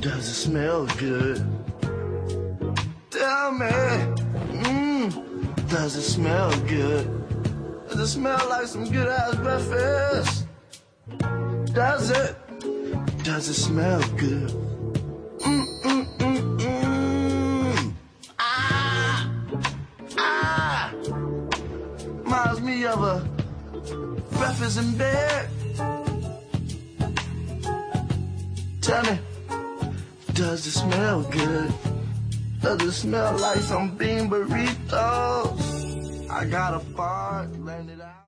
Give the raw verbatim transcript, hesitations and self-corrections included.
Does it smell good? Tell me, mmm, does it smell good? Does it smell like some good ass breakfast? Does it? Does it smell good? Mmm, mmm, mmm, mmm. Ah, ah. Reminds me of a breakfast in bed. Tell me, does it smell good? Does it smell like some bean burritos? I got a fart, blend it out.